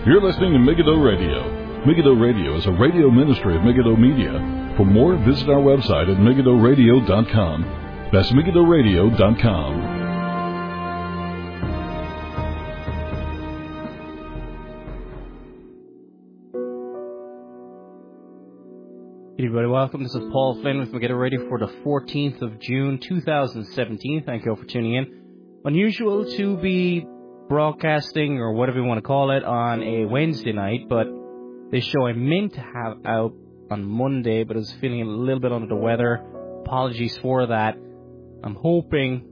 You're listening to Megiddo Radio. Megiddo Radio is a radio ministry of Megiddo Media. For more, visit our website at megiddoradio.com. That's megiddoradio.com. Hey everybody, welcome. This is Paul Flynn with Megiddo Radio for the 14th of June, 2017. Thank you all for tuning in. Unusual to be broadcasting, or whatever you want to call it, on a Wednesday night, but this show I meant to have out on Monday, but I was feeling a little bit under the weather. Apologies for that. I'm hoping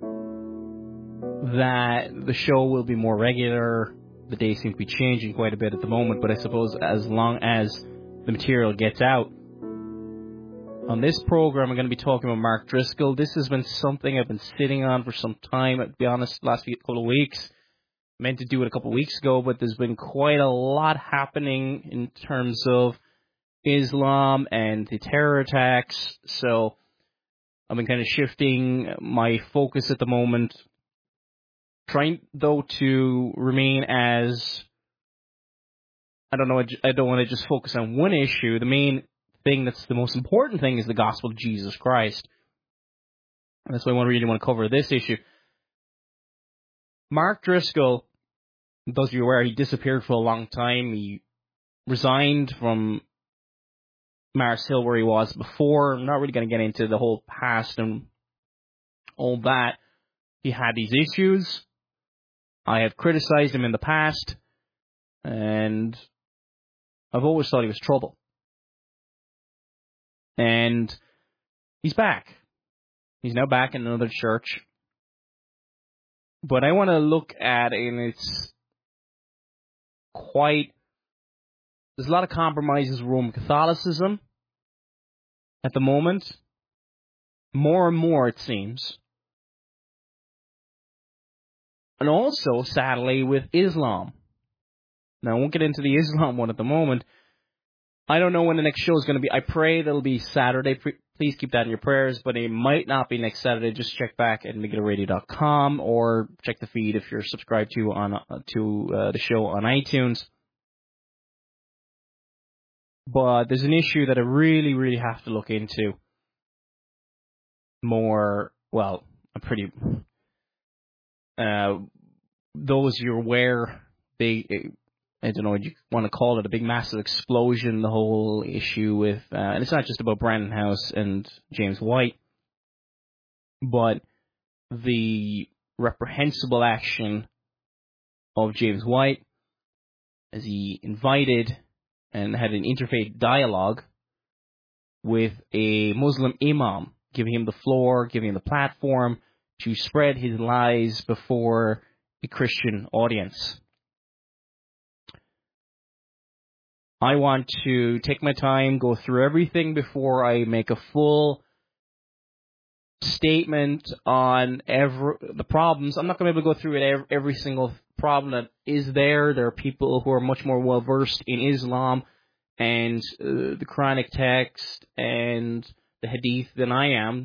that the show will be more regular. The days seem to be changing quite a bit at the moment, but I suppose as long as the material gets out. On this program, I'm going to be talking about Mark Driscoll. This has been something I've been sitting on for some time, to be honest, last couple of weeks. Meant to do it a couple of weeks ago, but there's been quite a lot happening in terms of Islam and the terror attacks. So I've been kind of shifting my focus at the moment, trying, though, to remain as, I don't want to just focus on one issue. The main thing that's the most important thing is the gospel of Jesus Christ. And that's why I really want to cover this issue. Mark Driscoll, those of you aware, he disappeared for a long time. He resigned from Mars Hill, where he was before. I'm not really going to get into the whole past and all that. He had these issues. I have criticized him in the past, and I've always thought he was trouble. And he's back. He's now back in another church. But I want to look at it, and it's there's a lot of compromises with Roman Catholicism at the moment. More and more, it seems. And also, sadly, with Islam. Now, I won't get into the Islam one at the moment. I don't know when the next show is going to be. I pray that it'll be Saturday. Please keep that in your prayers, but it might not be next Saturday. Just check back at megiddoradio.com or check the feed if you're subscribed to the show on iTunes. But there's an issue that I really, really have to look into more. Well, those you're aware, I don't know what you want to call it, a big massive explosion, the whole issue with, and it's not just about Brandon House and James White, but the reprehensible action of James White as he invited and had an interfaith dialogue with a Muslim imam, giving him the floor, giving him the platform to spread his lies before a Christian audience. I want to take my time, go through everything before I make a full statement on the problems. I'm not going to be able to go through it every single problem that is there. There are people who are much more well-versed in Islam and the Quranic text and the Hadith than I am.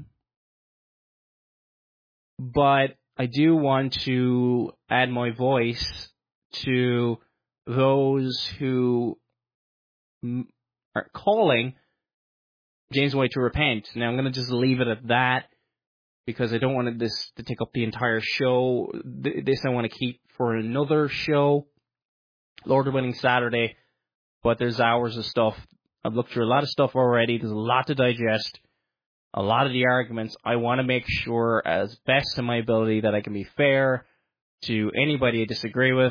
But I do want to add my voice to those who are calling James White to repent. Now, I'm going to just leave it at that because I don't want this to take up the entire show. This I want to keep for another show, Lord willing, Saturday. But there's hours of stuff. I've looked through a lot of stuff already. There's a lot to digest. A lot of the arguments. I want to make sure, as best in my ability, that I can be fair to anybody I disagree with.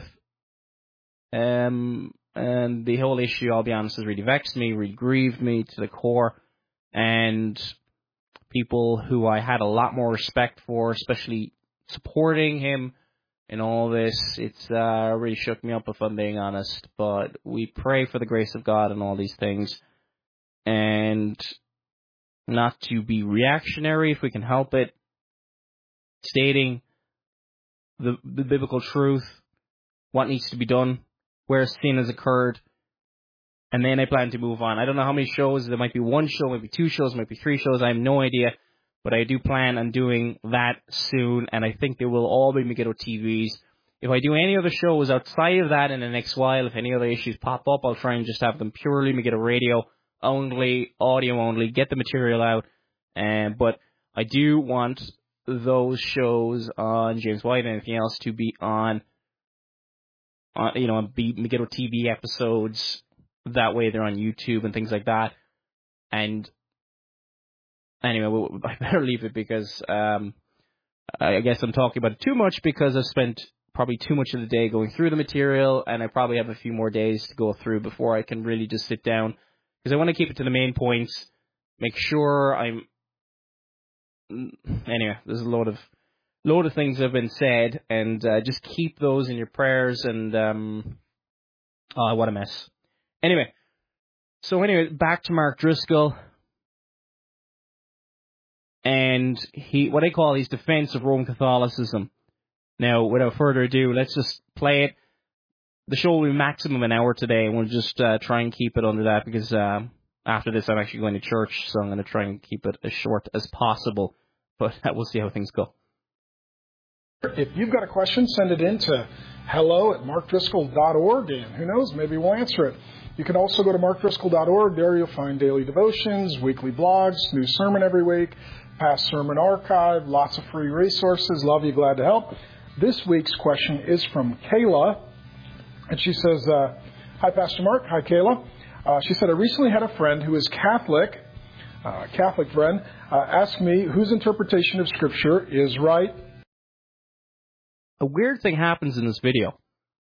And the whole issue, I'll be honest, has really vexed me, really grieved me to the core. And people who I had a lot more respect for, especially supporting him in all this, it's really shook me up, if I'm being honest. But we pray for the grace of God and all these things. And not to be reactionary if we can help it, stating the biblical truth, what needs to be done, where sin has occurred, and then I plan to move on. I don't know how many shows. There might be one show, maybe two shows, maybe three shows. I have no idea. But I do plan on doing that soon, and I think they will all be Megiddo TVs. if I do any other shows outside of that in the next while, if any other issues pop up, I'll try and just have them purely Megiddo Radio only, audio only, get the material out. But I do want those shows on James White and anything else to be on be Megiddo TV episodes. That way they're on YouTube and things like that. And anyway, I better leave it because I guess I'm talking about it too much because I've spent probably too much of the day going through the material, and I probably have a few more days to go through before I can really just sit down, because I want to keep it to the main points, make sure anyway, there's a load of things that have been said, and just keep those in your prayers, and what a mess. Anyway, back to Mark Driscoll and what I call his defense of Roman Catholicism. Now, without further ado, let's just play it. The show will be maximum an hour today, and we'll just try and keep it under that, because after this I'm actually going to church, so I'm going to try and keep it as short as possible, but we'll see how things go. If you've got a question, send it in to hello@markdriscoll.org, and who knows, maybe we'll answer it. You can also go to markdriscoll.org. There you'll find daily devotions, weekly blogs, new sermon every week, past sermon archive, lots of free resources. Love you, glad to help. This week's question is from Kayla, and she says, hi, Pastor Mark. Hi, Kayla. She said, I recently had a friend who is Catholic friend, ask me whose interpretation of Scripture is right. A weird thing happens in this video.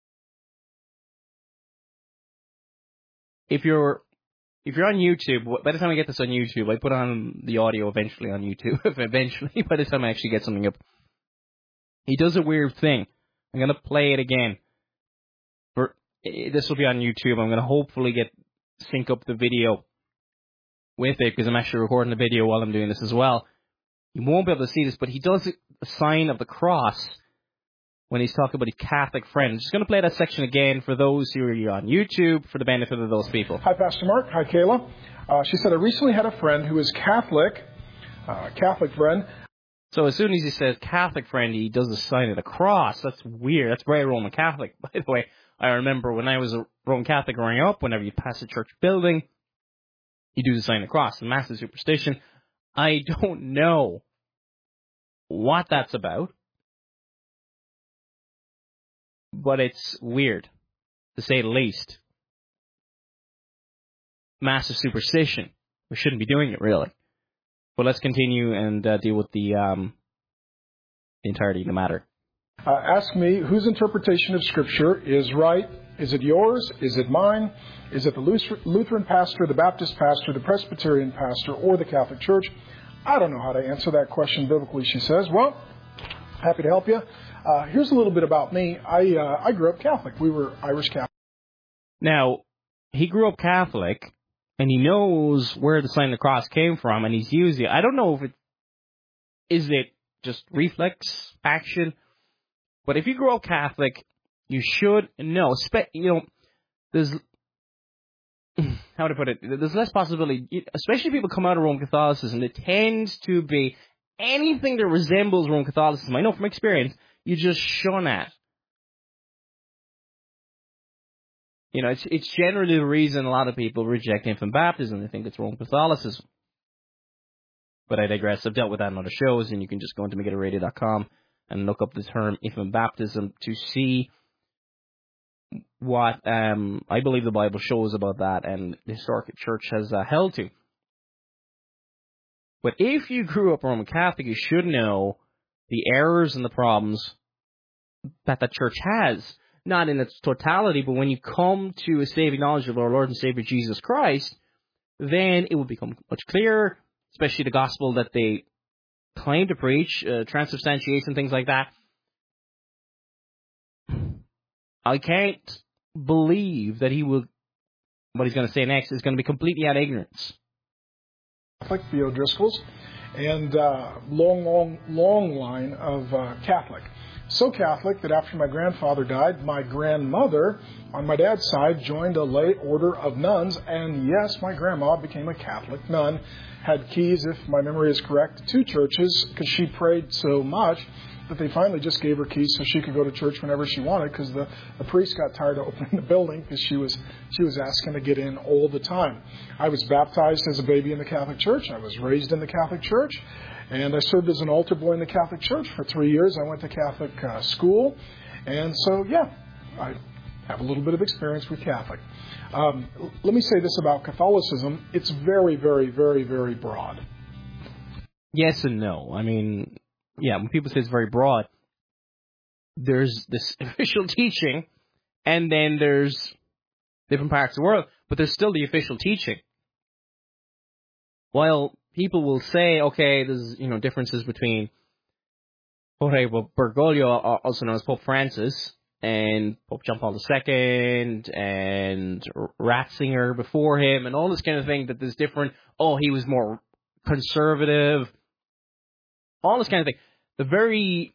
If you're on YouTube, by the time I get this on YouTube, I put on the audio eventually on YouTube. Eventually, by the time I actually get something up. He does a weird thing. I'm going to play it again. This will be on YouTube. I'm going to hopefully sync up the video with it, because I'm actually recording the video while I'm doing this as well. You won't be able to see this, but he does a sign of the cross when he's talking about his Catholic friend. I'm just going to play that section again for those who are on YouTube, for the benefit of those people. Hi, Pastor Mark. Hi, Kayla. She said, I recently had a friend who is Catholic friend. So as soon as he says Catholic friend, he does the sign of the cross. That's weird. That's very Roman Catholic, by the way. I remember when I was a Roman Catholic growing up, whenever you pass a church building, you do the sign of the cross. A massive superstition. I don't know what that's about, but it's weird, to say the least. Massive superstition. We shouldn't be doing it, really. But let's continue and deal with the entirety of the matter. Ask me whose interpretation of Scripture is right. Is it yours? Is it mine? Is it the Lutheran pastor, the Baptist pastor, the Presbyterian pastor, or the Catholic Church? I don't know how to answer that question biblically, she says. Well, happy to help you. Here's a little bit about me. I grew up Catholic. We were Irish Catholic. Now, he grew up Catholic, and he knows where the sign of the cross came from, and he's used it. I don't know if is it just reflex action, but if you grow up Catholic, you should know. There's how to put it. There's less possibility, especially if people come out of Roman Catholicism. It tends to be anything that resembles Roman Catholicism. I know from experience, you just shun at. It's generally the reason a lot of people reject infant baptism. They think it's Roman Catholicism. But I digress. I've dealt with that in other shows, and you can just go into MegiddoRadio.com and look up the term infant baptism to see what I believe the Bible shows about that and the historic church has held to. But if you grew up Roman Catholic, you should know the errors and the problems that the church has. Not in its totality, but when you come to a saving knowledge of our Lord and Savior Jesus Christ, then it will become much clearer, especially the gospel that they claim to preach, transubstantiation, things like that. I can't believe that what he's going to say next is going to be completely out of ignorance. Catholic, the O'Driscolls, and long line of Catholic. So Catholic that after my grandfather died, my grandmother on my dad's side joined a lay order of nuns, and yes, my grandma became a Catholic nun, had keys, if my memory is correct, to 2 churches because she prayed so much. that they finally just gave her keys so she could go to church whenever she wanted, because the priest got tired of opening the building because she was asking to get in all the time. I was baptized as a baby in the Catholic Church. I was raised in the Catholic Church, and I served as an altar boy in the Catholic Church for 3 years. I went to Catholic school, and so I have a little bit of experience with Catholic. Let me say this about Catholicism. It's very, very, very, very broad. Yes and no. I mean, yeah, when people say it's very broad, there's this official teaching, and then there's different parts of the world, but there's still the official teaching. While people will say, okay, there's, differences between Jorge Bergoglio, also known as Pope Francis, and Pope John Paul II, and Ratzinger before him, and all this kind of thing, that there's different, he was more conservative, all this kind of thing. The very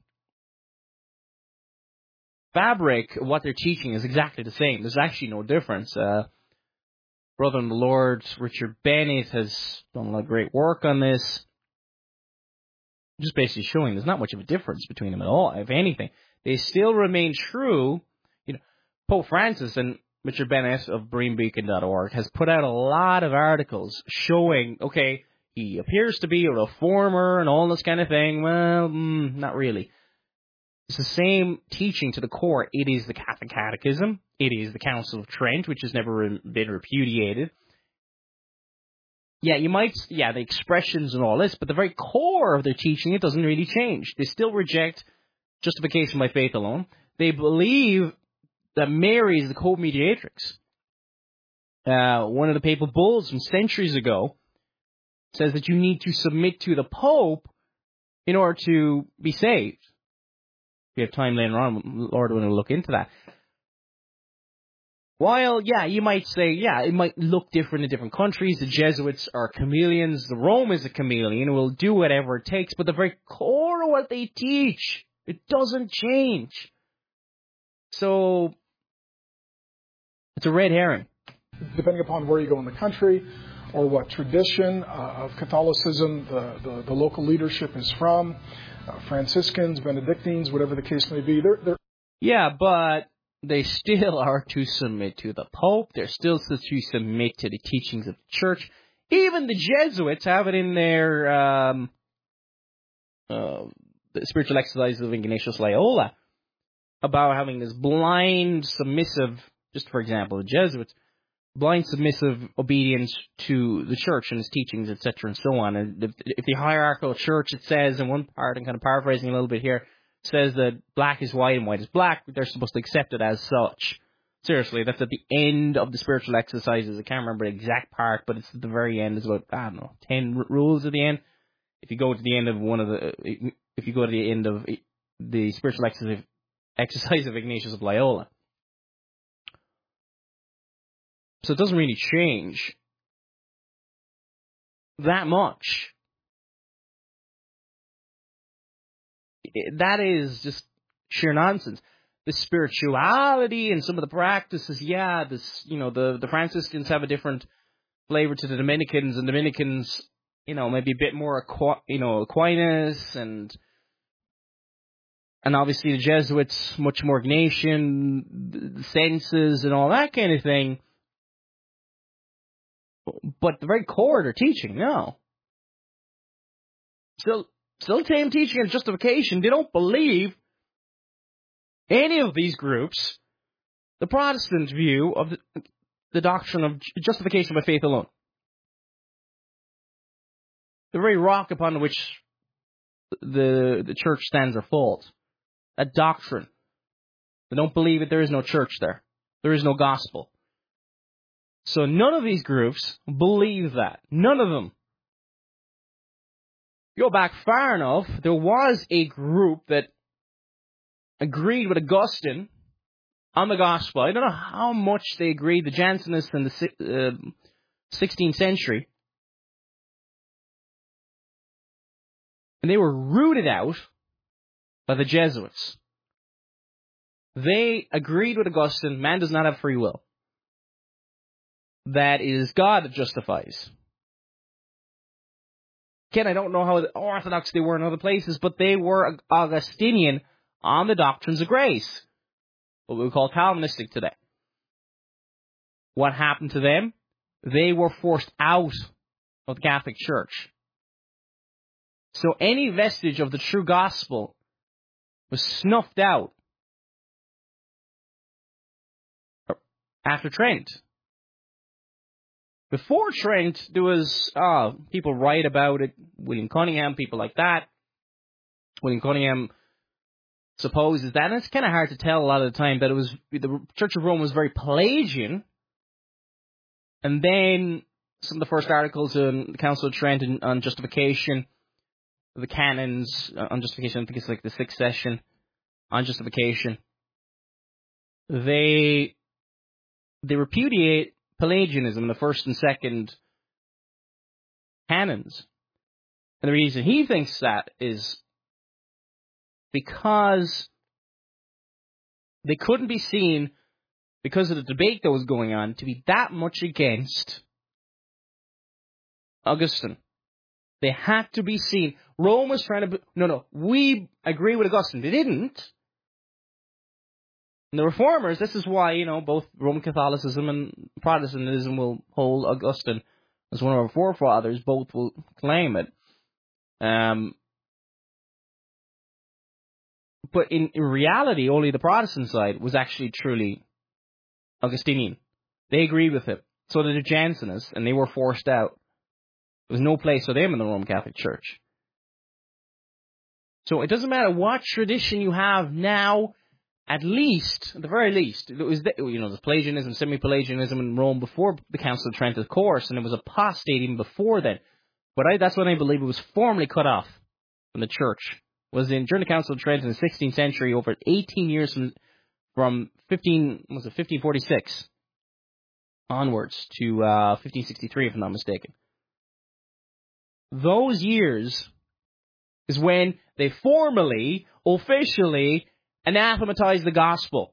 fabric of what they're teaching is exactly the same. There's actually no difference. Brother in the Lord, Richard Bennett, has done a lot of great work on this. Just basically showing there's not much of a difference between them at all. If anything, they still remain true. Pope Francis and Richard Bennett of BreamBeacon.org has put out a lot of articles showing, okay, he appears to be a reformer and all this kind of thing. Well, not really. It's the same teaching to the core. It is the Catholic Catechism. It is the Council of Trent, which has never been repudiated. Yeah, the expressions and all this, but the very core of their teaching, it doesn't really change. They still reject justification by faith alone. They believe that Mary is the co-mediatrix. One of the papal bulls from centuries ago says that you need to submit to the Pope in order to be saved. If we have time later on, Lord will look into that. While, you might say, it might look different in different countries. The Jesuits are chameleons. The Rome is a chameleon. It will do whatever it takes. But the very core of what they teach, it doesn't change. So, it's a red herring. Depending upon where you go in the country or what tradition of Catholicism the local leadership is from, Franciscans, Benedictines, whatever the case may be. Yeah, but they still are to submit to the Pope. They're still to submit to the teachings of the Church. Even the Jesuits have it in their the spiritual exercises of Ignatius Loyola about having this blind, submissive, just for example, the Jesuits, blind, submissive obedience to the Church and its teachings, etc., and so on. And if the hierarchical Church, it says in one part, and kind of paraphrasing a little bit here, says that black is white and white is black, they're supposed to accept it as such. Seriously, that's at the end of the spiritual exercises. I can't remember the exact part, but it's at the very end. It's about, 10 rules at the end. If you go to the end of the spiritual exercise of Ignatius of Loyola. So it doesn't really change that much. That is just sheer nonsense. The spirituality and some of the practices, the Franciscans have a different flavor to the Dominicans, and Dominicans, maybe a bit more, Aquinas, and obviously the Jesuits, much more Ignatian, the senses and all that kind of thing. But the very core of their teaching, no. Still same teaching and justification. They don't believe any of these groups the Protestant view of the doctrine of justification by faith alone. The very rock upon which the Church stands or falls. That doctrine. They don't believe that there is no church there. There is no gospel. So none of these groups believe that. None of them. Go back far enough, there was a group that agreed with Augustine on the gospel. I don't know how much they agreed, the Jansenists in the 16th century. And they were rooted out by the Jesuits. They agreed with Augustine, man does not have free will. That it is God that justifies. Again, I don't know how orthodox they were in other places, but they were Augustinian on the doctrines of grace, what we would call Calvinistic today. What happened to them? They were forced out of the Catholic Church. So any vestige of the true gospel was snuffed out after Trent. Before Trent, there was, people write about it, William Cunningham, people like that. William Cunningham supposes that, and it's kind of hard to tell a lot of the time, that it was, the Church of Rome was very Pelagian, and then some of the first articles in the Council of Trent on justification, the canons on justification, I think it's like the 6th session on justification, they repudiate Pelagianism in the 1st and 2nd canons. And the reason he thinks that is because they couldn't be seen, because of the debate that was going on, to be that much against Augustine. They had to be seen. Rome was trying to... we agree with Augustine. They didn't. And the Reformers, this is why, both Roman Catholicism and Protestantism will hold Augustine as one of our forefathers. Both will claim it. But in reality, only the Protestant side was actually truly Augustinian. They agreed with him. So did the Jansenists, and they were forced out. There was no place for them in the Roman Catholic Church. So it doesn't matter what tradition you have now, at the very least, it was, there's Pelagianism, semi-Pelagianism in Rome before the Council of Trent, of course, and it was apostate even before then. But that's when I believe it was formally cut off from the church. Was during the Council of Trent in the 16th century, over 18 years from 1546 onwards to 1563, if I'm not mistaken. Those years is when they formally, officially anathematized the gospel.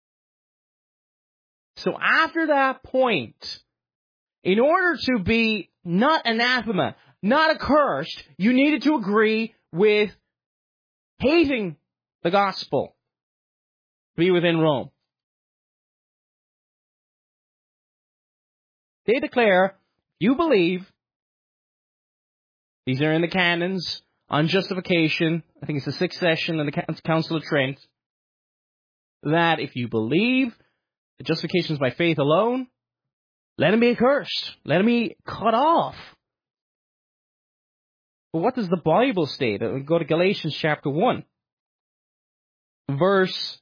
So after that point, in order to be not anathema, not accursed, you needed to agree with hating the gospel, be within Rome. They declare, you believe, these are in the canons, on justification, I think it's the 6th session of the Council of Trent, that if you believe that justification is by faith alone, let him be accursed. Let him be cut off. But what does the Bible state? Go to Galatians chapter 1. Verse...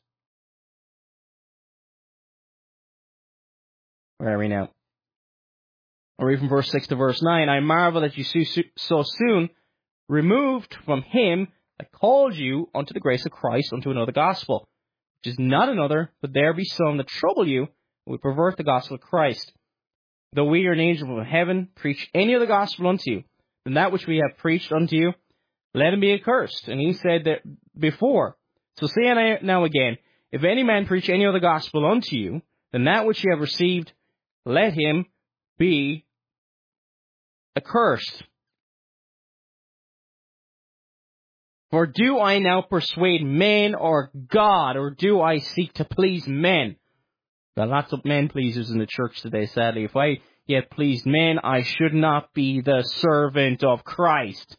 Where are we now? I'll read from verse 6 to verse 9. I marvel that you so soon removed from him that called you unto the grace of Christ unto another gospel, which is not another, but there be some that trouble you, and would pervert the gospel of Christ. Though we or an angel from heaven preach any other gospel unto you than that which we have preached unto you, let him be accursed. And he said that before. So say I now again, if any man preach any other gospel unto you than that which you have received, let him be accursed. For do I now persuade men or God, or do I seek to please men? There are lots of men pleasers in the church today, sadly. If I yet pleased men, I should not be the servant of Christ.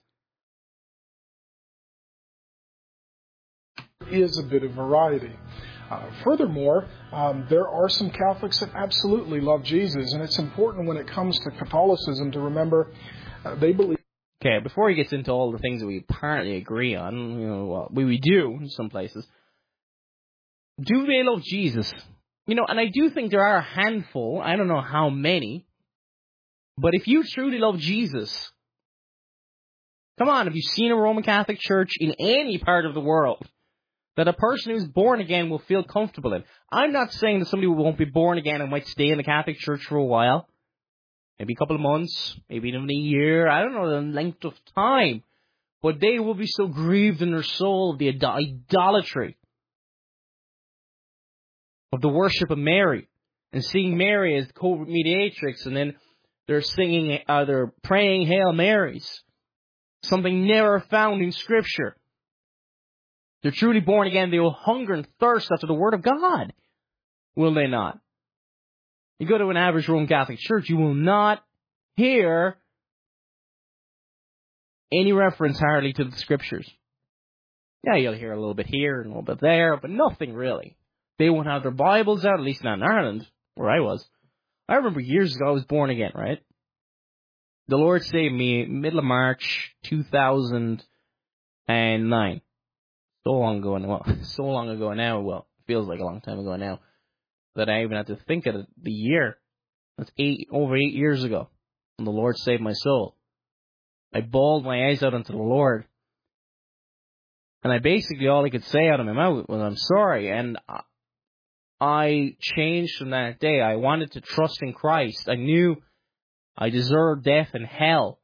Is a bit of variety. Furthermore, there are some Catholics that absolutely love Jesus, and it's important when it comes to Catholicism to remember they believe. Okay, before he gets into all the things that we apparently agree on, we do in some places, do they love Jesus? And I do think there are a handful, I don't know how many, but if you truly love Jesus, come on, have you seen a Roman Catholic Church in any part of the world that a person who's born again will feel comfortable in? I'm not saying that somebody who won't be born again and might stay in the Catholic Church for a while, maybe a couple of months, maybe even a year, I don't know the length of time, but they will be so grieved in their soul of the idolatry of the worship of Mary, and seeing Mary as the co-mediatrix, and then they're praying Hail Marys. something never found in Scripture. They're truly born again. They will hunger and thirst after the Word of God. Will they not? You go to an average Roman Catholic church, you will not hear any reference hardly to the Scriptures. Yeah, you'll hear a little bit here and a little bit there, but nothing really. They won't have their Bibles out, at least not in Ireland, where I was. I remember years ago I was born again, right? The Lord saved me middle of March 2009. So long ago now, well, it feels like a long time ago now, that I even had to think of the year. That's over 8 years ago, when the Lord saved my soul. I bawled my eyes out unto the Lord, and all I could say out of my mouth was, I'm sorry, and I changed from that day. I wanted to trust in Christ. I knew I deserved death and hell.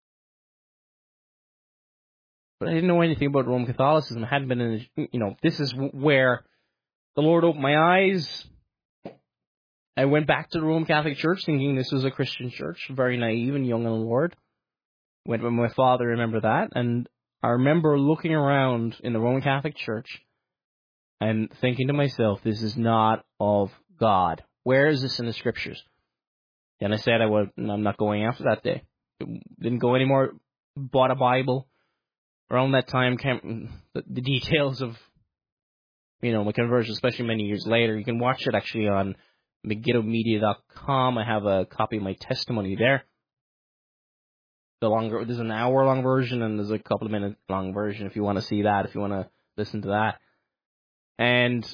But I didn't know anything about Roman Catholicism. I hadn't been in, this is where the Lord opened my eyes. I went back to the Roman Catholic Church thinking this was a Christian church, very naive and young in the Lord. Went with my father, remember that. And I remember looking around in the Roman Catholic Church and thinking to myself, this is not of God. Where is this in the Scriptures? And I said I'm not going after that day. Didn't go anymore. Bought a Bible. Around that time came the details of, my conversion, especially many years later. You can watch it actually on MegiddoMedia.com. I have a copy of my testimony there. There's an hour-long version and there's a couple of minute-long version if you want to see that, if you want to listen to that. And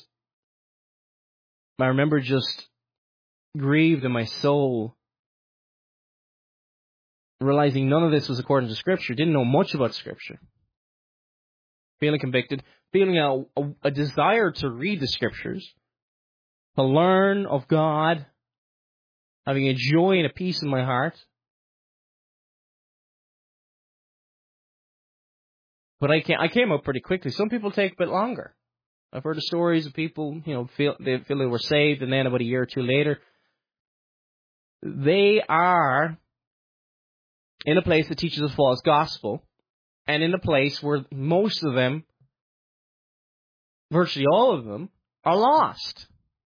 I remember just grieved in my soul, realizing none of this was according to Scripture. Didn't know much about Scripture. Feeling convicted, feeling a desire to read the Scriptures, to learn of God, having a joy and a peace in my heart. But I came up pretty quickly. Some people take a bit longer. I've heard of stories of people, feel they were saved, and then about a year or two later, they are in a place that teaches a false gospel, and in a place where most of them, virtually all of them, are lost.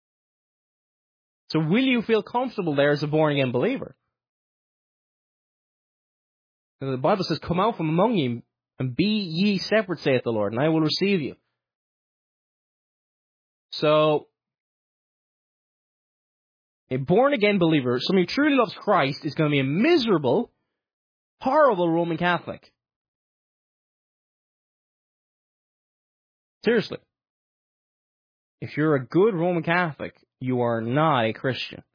So will you feel comfortable there as a born-again believer? And the Bible says, come out from among you, and be ye separate, saith the Lord, and I will receive you. So, a born-again believer, somebody who truly loves Christ, is going to be a miserable, horrible Roman Catholic. Seriously. If you're a good Roman Catholic, you are not a Christian.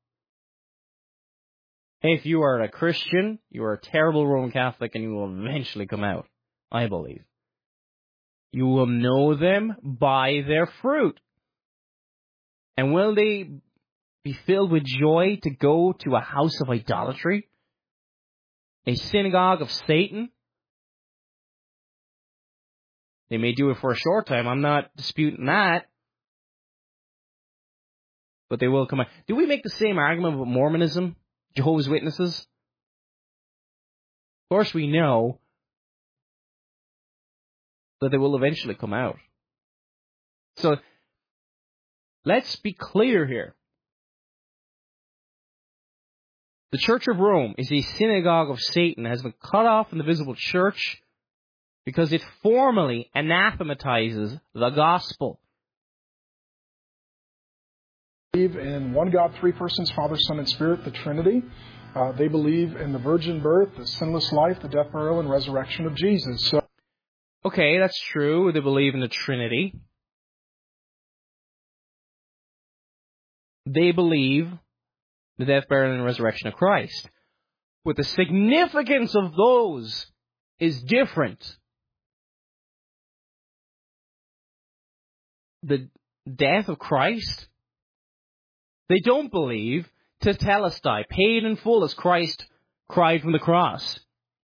If you are a Christian, you are a terrible Roman Catholic, and you will eventually come out, I believe. You will know them by their fruit. And will they be filled with joy to go to a house of idolatry? A synagogue of Satan? They may do it for a short time. I'm not disputing that. But they will come out. Do we make the same argument about Mormonism? Jehovah's Witnesses? Of course we know that they will eventually come out. So, let's be clear here. The Church of Rome is a synagogue of Satan, has been cut off from the visible church because it formally anathematizes the gospel. They believe in one God, three persons, Father, Son, and Spirit, the Trinity. They believe in the virgin birth, the sinless life, the death, burial, and resurrection of Jesus. So, okay, that's true. They believe in the Trinity. They believe the death, burial, and resurrection of Christ. But the significance of those is different. The death of Christ, they don't believe tetelestai, paid in full as Christ cried from the cross.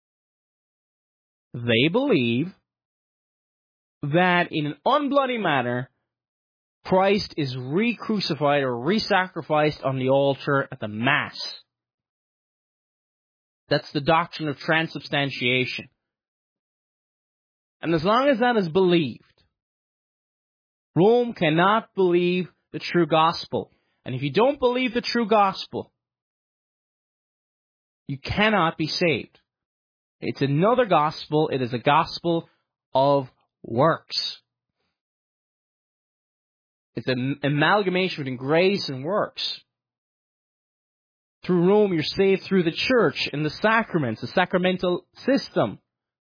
They believe that in an unbloody manner, Christ is re-crucified or re-sacrificed on the altar at the Mass. That's the doctrine of transubstantiation. And as long as that is believed, Rome cannot believe the true gospel. And if you don't believe the true gospel, you cannot be saved. It's another gospel. It is a gospel of works. It's an amalgamation between grace and works. Through Rome, you're saved through the church and the sacraments, the sacramental system.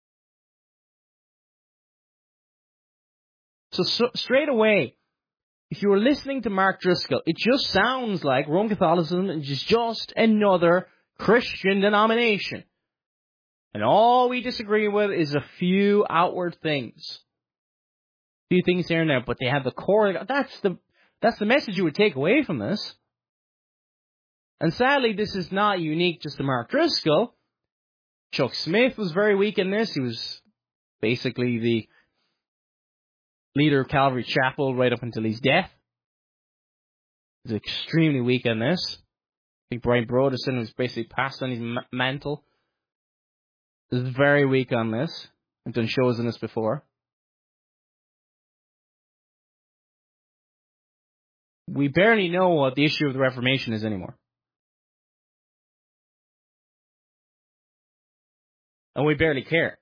So straight away, if you were listening to Mark Driscoll, it just sounds like Roman Catholicism is just another Christian denomination. And all we disagree with is a few outward things. A few things here and there, but they have the core. That's the message you would take away from this. And sadly, this is not unique just to Mark Driscoll. Chuck Smith was very weak in this. He was basically the leader of Calvary Chapel right up until his death. He's extremely weak in this. I think Brian Broderson, who's basically passed on his mantle, is very weak on this. I've done shows on this before. We barely know what the issue of the Reformation is anymore. And we barely care.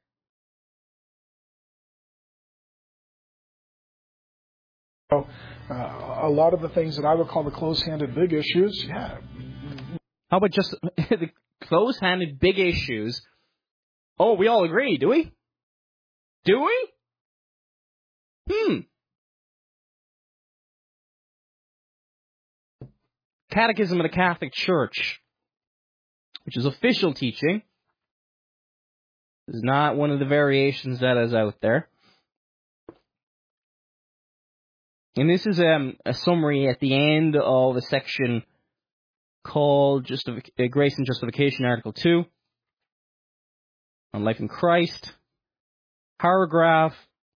So, a lot of the things that I would call the close-handed big issues, yeah. How about just the close-handed big issues? Oh, we all agree, do we? Do we? Catechism of the Catholic Church, which is official teaching. This is not one of the variations that is out there. And this is a summary at the end of a section called Grace and Justification, Article 2, on life in Christ. Paragraph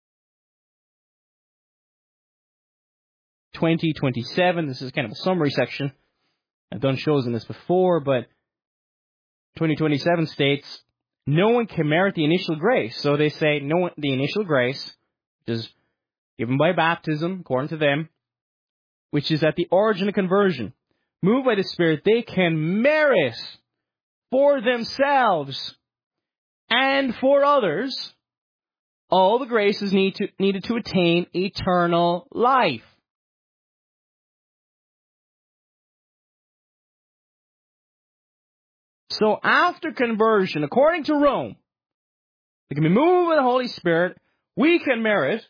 2027. This is kind of a summary section. I've done shows on this before, but 2027 states, no one can merit the initial grace. So they say the initial grace, which is given by baptism, according to them, which is at the origin of conversion. Moved by the Spirit, they can merit for themselves and for others all the graces needed to attain eternal life. So after conversion, according to Rome, we can be moved by the Holy Spirit. We can merit,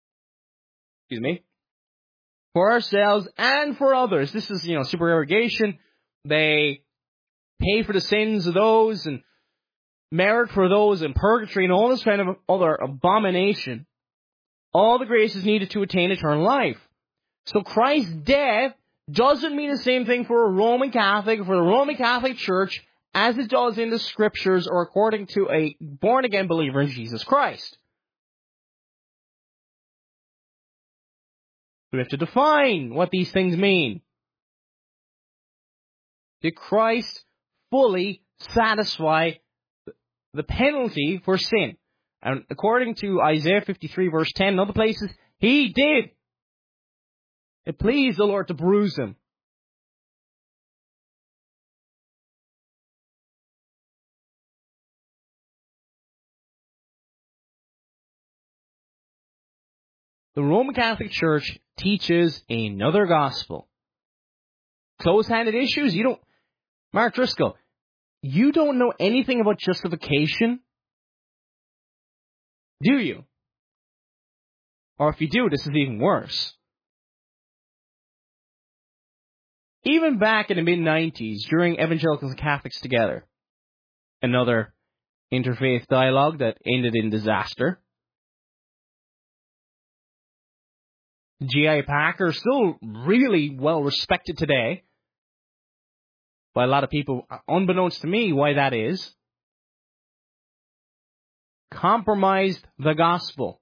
for ourselves and for others. This is, supererogation. They pay for the sins of those and merit for those in purgatory and all this kind of other abomination. All the graces needed to attain eternal life. So Christ's death doesn't mean the same thing for a Roman Catholic, for the Roman Catholic Church, as it does in the Scriptures or according to a born-again believer in Jesus Christ. We have to define what these things mean. Did Christ fully satisfy the penalty for sin? And according to Isaiah 53 verse 10 and other places, He did. It pleased the Lord to bruise Him. The Roman Catholic Church teaches another gospel. Close-handed issues? Mark Driscoll, you don't know anything about justification? Do you? Or if you do, this is even worse. Even back in the mid-90s, during Evangelicals and Catholics Together, another interfaith dialogue that ended in disaster, G.I. Packer, still really well respected today by a lot of people, unbeknownst to me why that is, compromised the gospel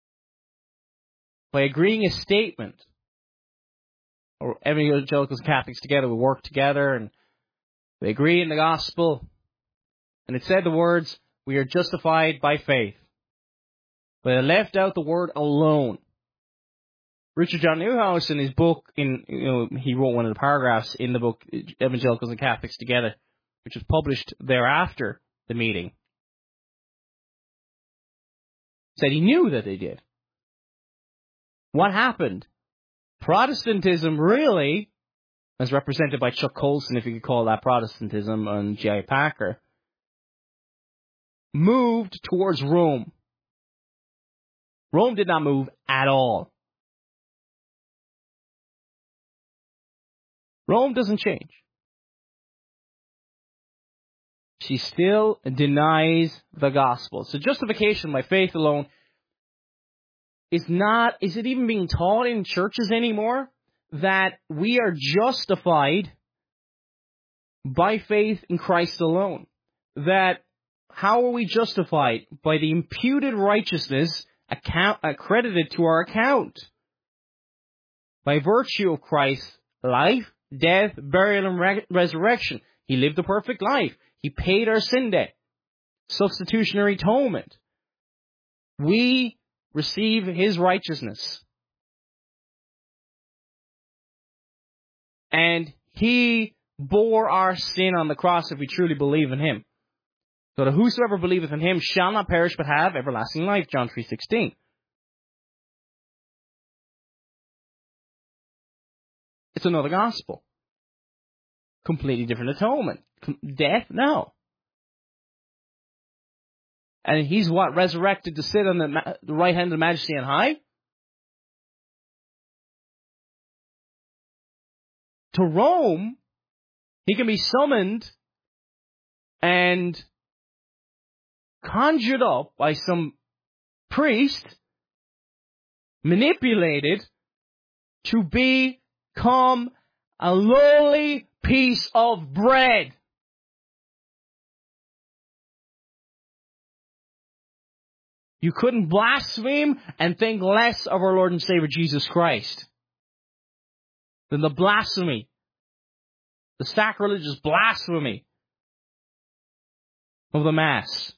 by agreeing a statement. Or Evangelicals and Catholics Together, we work together and we agree in the gospel. And it said the words, we are justified by faith. But they left out the word alone. Richard John Neuhaus, in his book, he wrote one of the paragraphs in the book, Evangelicals and Catholics Together, which was published thereafter the meeting, said he knew that they did. What happened? Protestantism really, as represented by Chuck Colson, if you could call that Protestantism, and J.I. Packer, moved towards Rome. Rome did not move at all. Rome doesn't change. She still denies the gospel. So justification by faith alone is it even being taught in churches anymore? That we are justified by faith in Christ alone. That how are we justified? By the imputed righteousness accredited to our account. By virtue of Christ's life, death, burial, and resurrection. He lived a perfect life. He paid our sin debt. Substitutionary atonement. We receive His righteousness. And He bore our sin on the cross if we truly believe in Him. So that whosoever believeth in Him shall not perish but have everlasting life. John 3:16. It's another gospel. Completely different atonement. Death? No. And He's what? Resurrected to sit on the right hand of Majesty on high? To Rome, He can be summoned and conjured up by some priest, manipulated to become a lowly piece of bread. You couldn't blaspheme and think less of our Lord and Savior Jesus Christ than the blasphemy, the sacrilegious blasphemy of the Mass.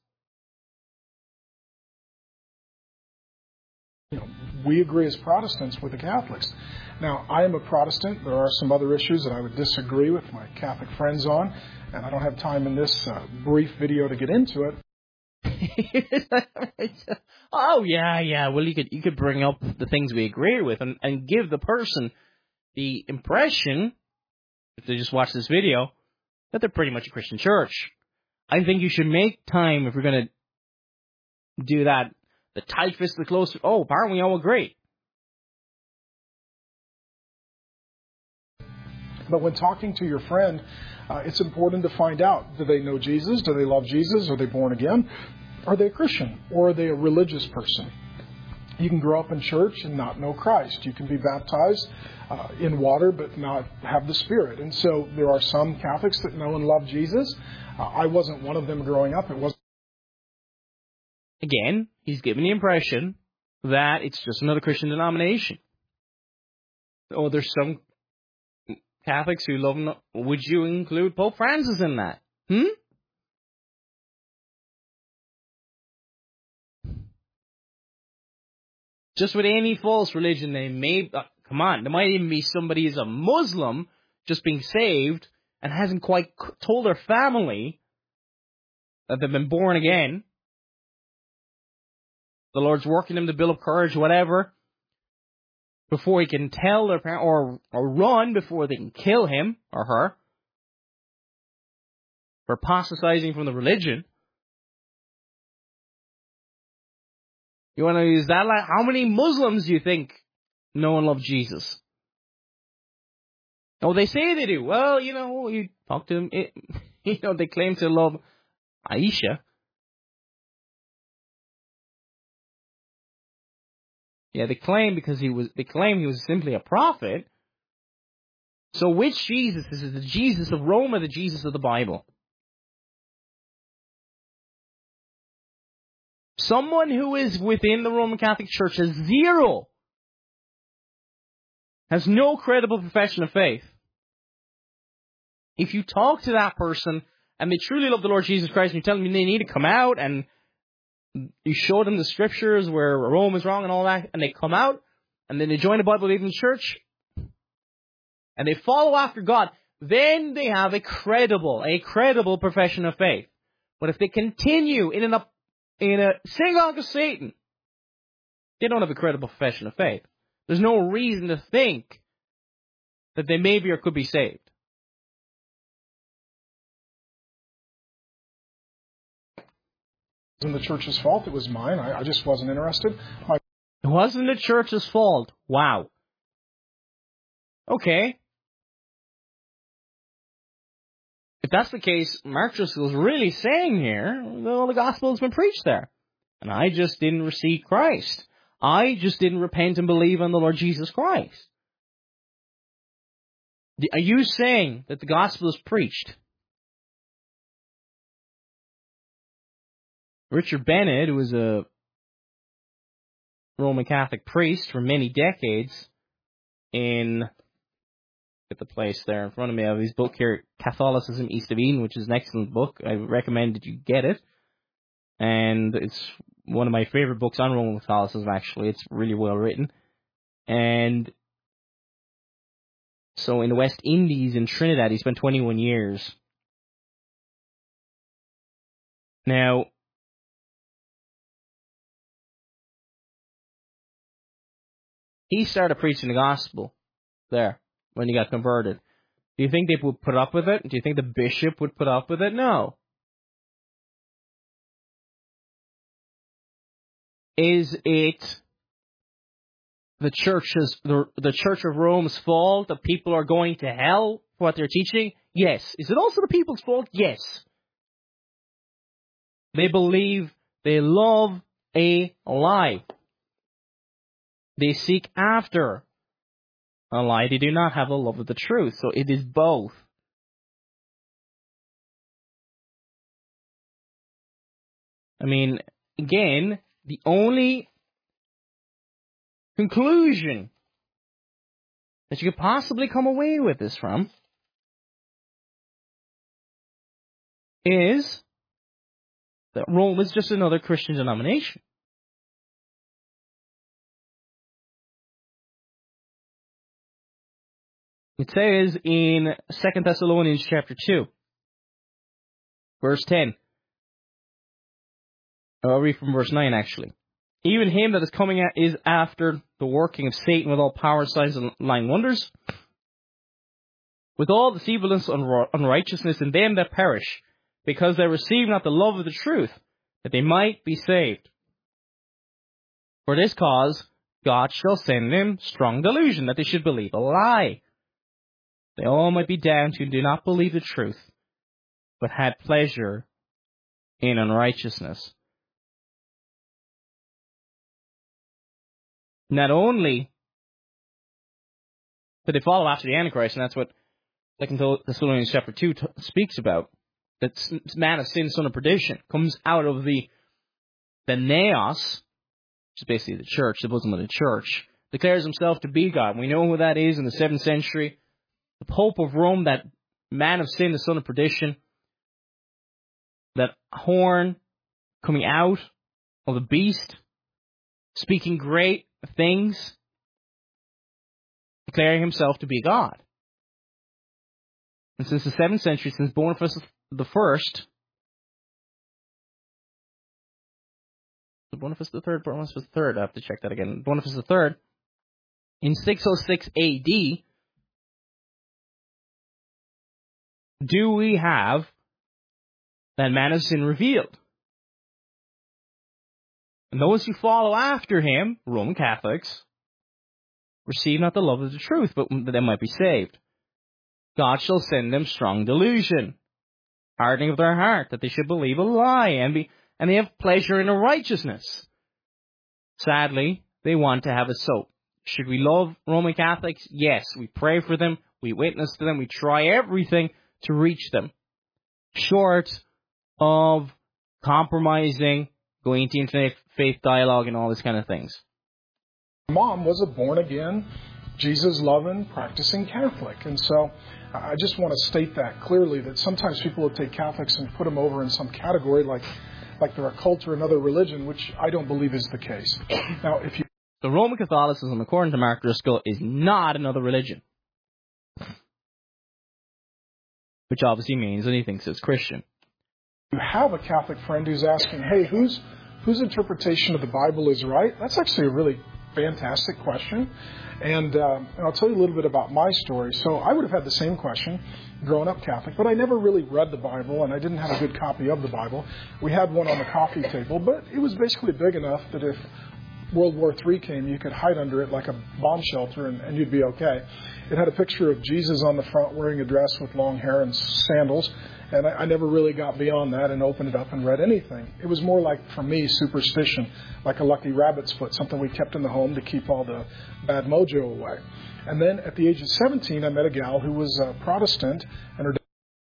We agree as Protestants with the Catholics. Now, I am a Protestant. There are some other issues that I would disagree with my Catholic friends on, and I don't have time in this brief video to get into it. Oh, yeah. Well, you could bring up the things we agree with and give the person the impression, if they just watch this video, that they're pretty much a Christian church. I think you should make time if you're going to do that. The tight fist, the close. Oh, apparently we all agree. But when talking to your friend, it's important to find out, do they know Jesus? Do they love Jesus? Are they born again? Are they a Christian? Or are they a religious person? You can grow up in church and not know Christ. You can be baptized in water but not have the Spirit. And so there are some Catholics that know and love Jesus. I wasn't one of them growing up. It wasn't. Again, he's given the impression that it's just another Christian denomination. Oh, there's some Catholics who love him. Would you include Pope Francis in that? Just with any false religion, they may... come on, there might even be somebody who's a Muslim just being saved and hasn't quite told their family that they've been born again. The Lord's working them to build up courage, whatever, before He can tell their parents, or run before they can kill him or her for apostatizing from the religion. You want to use that line? How many Muslims do you think know and love Jesus? Oh, they say they do. Well, you talk to them. They claim to love Aisha. Yeah, they claim he was simply a prophet. So which Jesus? Is it the Jesus of Rome or the Jesus of the Bible? Someone who is within the Roman Catholic Church has no credible profession of faith. If you talk to that person and they truly love the Lord Jesus Christ and you tell them they need to come out and you show them the scriptures where Rome is wrong and all that, and they come out, and then they join the Bible-believing church, and they follow after God, then they have a credible profession of faith. But if they continue in a synagogue of Satan, they don't have a credible profession of faith. There's no reason to think that they maybe or could be saved. It wasn't the church's fault. It was mine. I just wasn't interested. It wasn't the church's fault. Wow. Okay. If that's the case, Mark Driscoll's really saying here, well, the gospel has been preached there. And I just didn't receive Christ. I just didn't repent and believe on the Lord Jesus Christ. Are you saying that the gospel is preached? Richard Bennett, who was a Roman Catholic priest for many decades get the place there in front of me. I have his book here, Catholicism East of Eden, which is an excellent book. I recommend that you get it. And it's one of my favorite books on Roman Catholicism, actually. It's really well written. And so in the West Indies, in Trinidad, he spent 21 years. Now, he started preaching the gospel there when he got converted. Do you think they would put up with it? Do you think the bishop would put up with it? No. Is it the Church of Rome's fault that people are going to hell for what they're teaching? Yes. Is it also the people's fault? Yes. They believe, they love a lie. They seek after a lie. They do not have a love of the truth. So it is both. I mean, again, the only conclusion that you could possibly come away with this from is that Rome is just another Christian denomination. It says in 2 Thessalonians chapter 2, verse 10. I'll read from verse 9, actually. Even him that is coming at is after the working of Satan with all power, signs, and lying wonders, with all deceivableness and unrighteousness in them that perish, because they receive not the love of the truth, that they might be saved. For this cause, God shall send them strong delusion, that they should believe a lie. They all might be damned who do not believe the truth, but had pleasure in unrighteousness. Not only did they follow after the Antichrist, and that's what 2 Thessalonians chapter 2 speaks about, that man of sin, son of perdition, comes out of the Naos, which is basically the church, the bosom of the church, declares himself to be God. We know who that is in the 7th century. The Pope of Rome, that man of sin, the son of perdition, that horn coming out of the beast, speaking great things, declaring himself to be God. And since the 7th century, since Boniface the First, Boniface the Third, I have to check that again. Boniface the Third, in 606 AD, do we have that man of sin revealed? And those who follow after him, Roman Catholics, receive not the love of the truth, but that they might be saved. God shall send them strong delusion, hardening of their heart, that they should believe a lie, and they have pleasure in unrighteousness. Sadly, they want to have it so. Should we love Roman Catholics? Yes. We pray for them, we witness to them, we try everything to reach them, short of compromising, going into interfaith dialogue and all these kind of things. Mom was a born-again, Jesus-loving, practicing Catholic. And so I just want to state that clearly, that sometimes people will take Catholics and put them over in some category like like they're a cult or another religion, which I don't believe is the case. Now, if you... So Roman Catholicism, according to Mark Driscoll, is not another religion. Which obviously means that he thinks it's Christian. You have a Catholic friend who's asking, hey, whose interpretation of the Bible is right? That's actually a really fantastic question. And I'll tell you a little bit about my story. So I would have had the same question growing up Catholic, but I never really read the Bible, and I didn't have a good copy of the Bible. We had one on the coffee table, but it was basically big enough that if World War III came, you could hide under it like a bomb shelter and you'd be okay. It had a picture of Jesus on the front wearing a dress with long hair and sandals, and I never really got beyond that and opened it up and read anything. It was more like, for me, superstition, like a lucky rabbit's foot, something we kept in the home to keep all the bad mojo away. And then at the age of 17, I met a gal who was a Protestant, and her...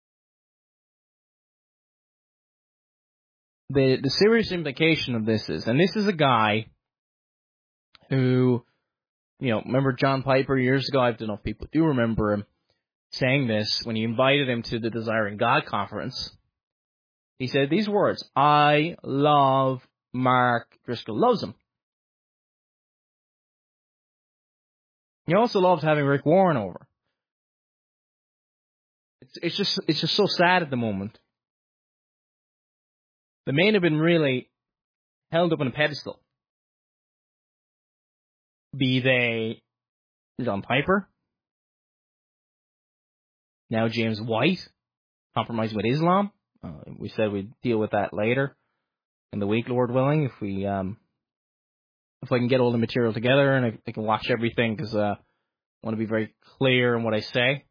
The serious implication of this is, and this is a guy who, remember John Piper years ago? I don't know if people do remember him saying this when he invited him to the Desiring God conference. He said these words, I love Mark Driscoll, loves him. He also loved having Rick Warren over. It's just so sad at the moment. The men have been really held up on a pedestal. Be they John Piper, now James White, compromised with Islam. We said we'd deal with that later in the week, Lord willing, if I can get all the material together and I can watch everything, because I want to be very clear in what I say.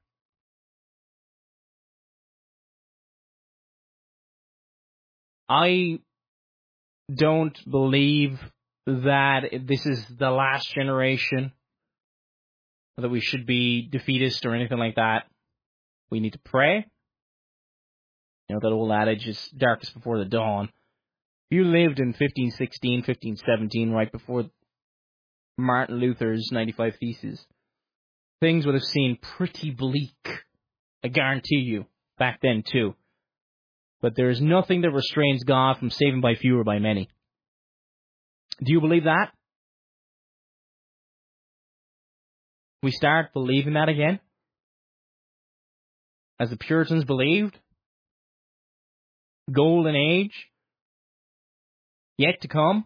I don't believe that this is the last generation, that we should be defeatist or anything like that. We need to pray. That old adage is darkest before the dawn. If you lived in 1516, 1517, right before Martin Luther's 95 Theses, things would have seemed pretty bleak. I guarantee you, back then too. But there is nothing that restrains God from saving by few or by many. Do you believe that? We start believing that again? As the Puritans believed? Golden age? Yet to come?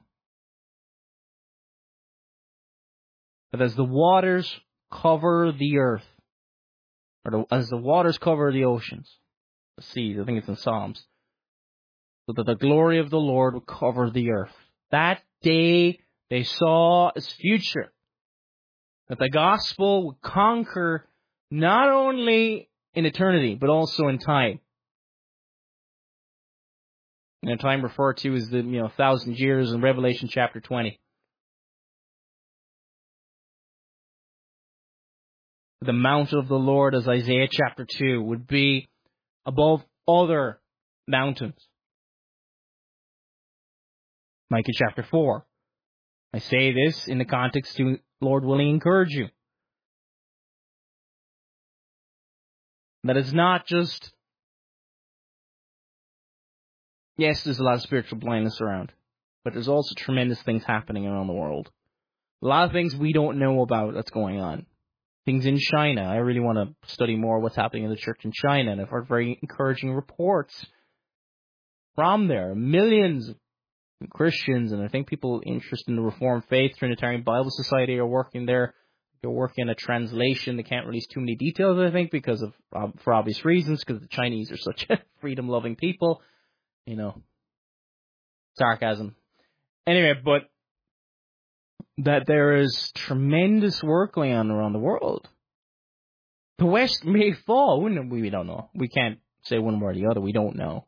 But as the waters cover the earth, as the waters cover the oceans, the seas, I think it's in Psalms, so that the glory of the Lord will cover the earth. That day they saw as future, that the gospel would conquer not only in eternity, but also in time. Time referred to as the 1,000 years in Revelation chapter 20. The mount of the Lord, as Isaiah chapter 2, would be above other mountains. Micah chapter 4. I say this in the context to, Lord willing, encourage you. That it's not just, yes, there's a lot of spiritual blindness around, but there's also tremendous things happening around the world. A lot of things we don't know about that's going on. Things in China. I really want to study more what's happening in the church in China, and I've heard very encouraging reports from there. Millions of Christians, and I think people interested in the Reformed faith, Trinitarian Bible Society are working there. They're working on a translation. They can't release too many details, I think, because of for obvious reasons, because the Chinese are such freedom-loving people. Sarcasm. Anyway, but that there is tremendous work going on around the world. The West may fall. We don't know. We can't say one way or the other. We don't know.